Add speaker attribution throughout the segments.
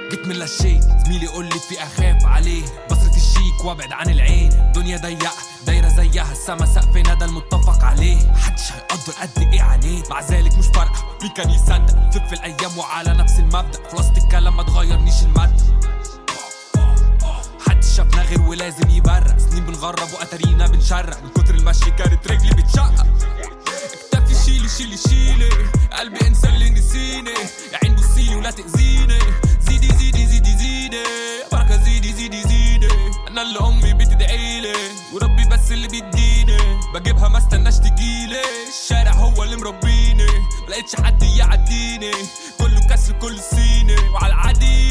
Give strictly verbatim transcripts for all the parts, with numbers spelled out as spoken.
Speaker 1: جيت من لا شيء، زميلي يقول لي في اخاف عليه، بصرة الشيك وابعد عن العين، دنيا ضيقة دايرة زيها السما سقفنا ده المتفق عليه، محدش هيقدر قد ايه عليه، مع ذلك مش فارقة مين كان يصدق، فك في الايام وعلى نفس المبدأ، خلاصة الكلام ما تغيرنيش المادة، محدش شافنا غير ولازم يبرق، سنين بنغرب واتارينا بنشرق، من كتر المشي كانت رجلي بتشقق، اكتفي شيلي شيلي شيلي، قلبي انسى اللي نسيني، يا عين بصيلي ولا تأذيني، زيدي زيدي زيدي زيدي بركة زيدي زيدي زيدي، انا اللي امي بتدعيلي وربي بس اللي بيديني، بجيبها ما استناش تجيلي، الشارع هو اللي مربيني، ملقتش حد يعديني، كله كسر كل سيني، وعلى العادي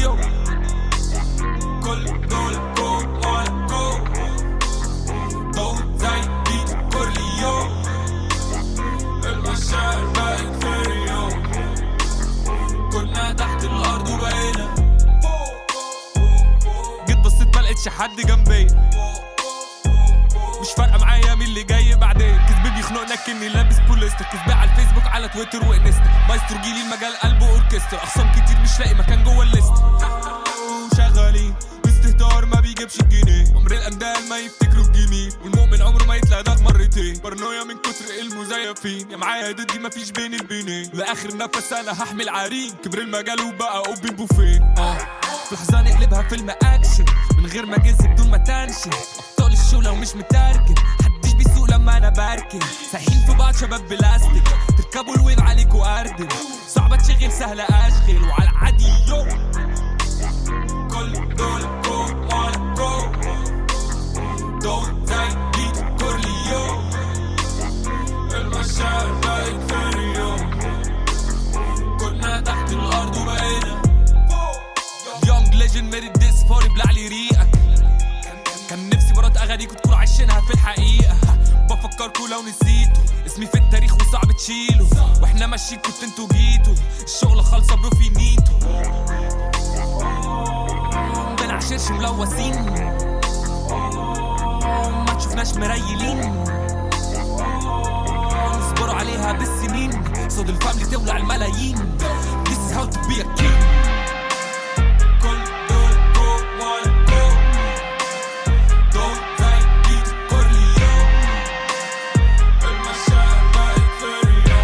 Speaker 1: كل دول جو وانا جو دول زي بيت كورليو، المشاعر بقت فريو، كنا تحت الارض وبقينا جيت بصيت ملقتش حد جنبي، مش فارقه معايا مين اللي جاي بعدين، كذبي بيخنقنا كني لابس بوليستر، كذبي على الفيسبوك على تويتر وانستا، مايسترو جيلي المجال قلبه اوركسترا، اخصام كتير مش لاقي مكان جوه الليست، شغالين باستهتار ما بيجيبش الجنيه، عمر الاندال ما يفتكروا الجميل، والمؤمن عمره ما يتلدغ مرتين، بارانويا من كتر المزيفين، يا معايا ضدي مفيش بين البينين، لاخر نفس انا هحمل عرين، كبر المجال وبقى اوبن بوفيه، اه في لحظه نقلبها فيلم اكشن، من غير ما جنس بدون ما تنشن، ابطال الشو لو مش متركن، محدش بيسوق لما انا بركن، سايحين في بعض شباب بلاستيك، تركبوا الويف عليكوا اردن، صعبه تشغل سهله اشغل، وعلى العادي يو كل دول جو وانا جو دول زي بيت كورليو، المشاعر بقت فريو، كنا تحت الارض وبقينا يونج ليجند ميري ديس فوري بلعلي ريقك، كان نفسي مرات اغانيكوا تكونوا عايشينها في الحقيقه، بفكركوا لو نسيتوا اسمي في التاريخ وصعب تشيله، واحنا ماشيين كنت انتوا جيتوا، الشغل خالصه برو في نيتو، بنعشرش ملوثين ما تشوفناش مريلين، نصبروا عليها بالسنين، صوت الفاملي تولع الملايين، This is how to be a king. كل دول جو وانا جو دول زي بيت كورليو، المشاعر بقت فريو،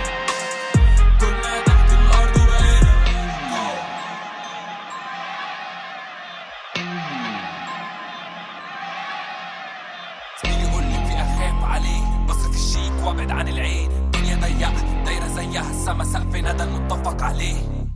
Speaker 1: كنا تحت الارض وبقينا زميلي يقول لي في اخاف عليه، بصرة الشيك وابعد عن العين، دنيا ضيقة دايرة زيها السما سقفنا ده المتفق عليه.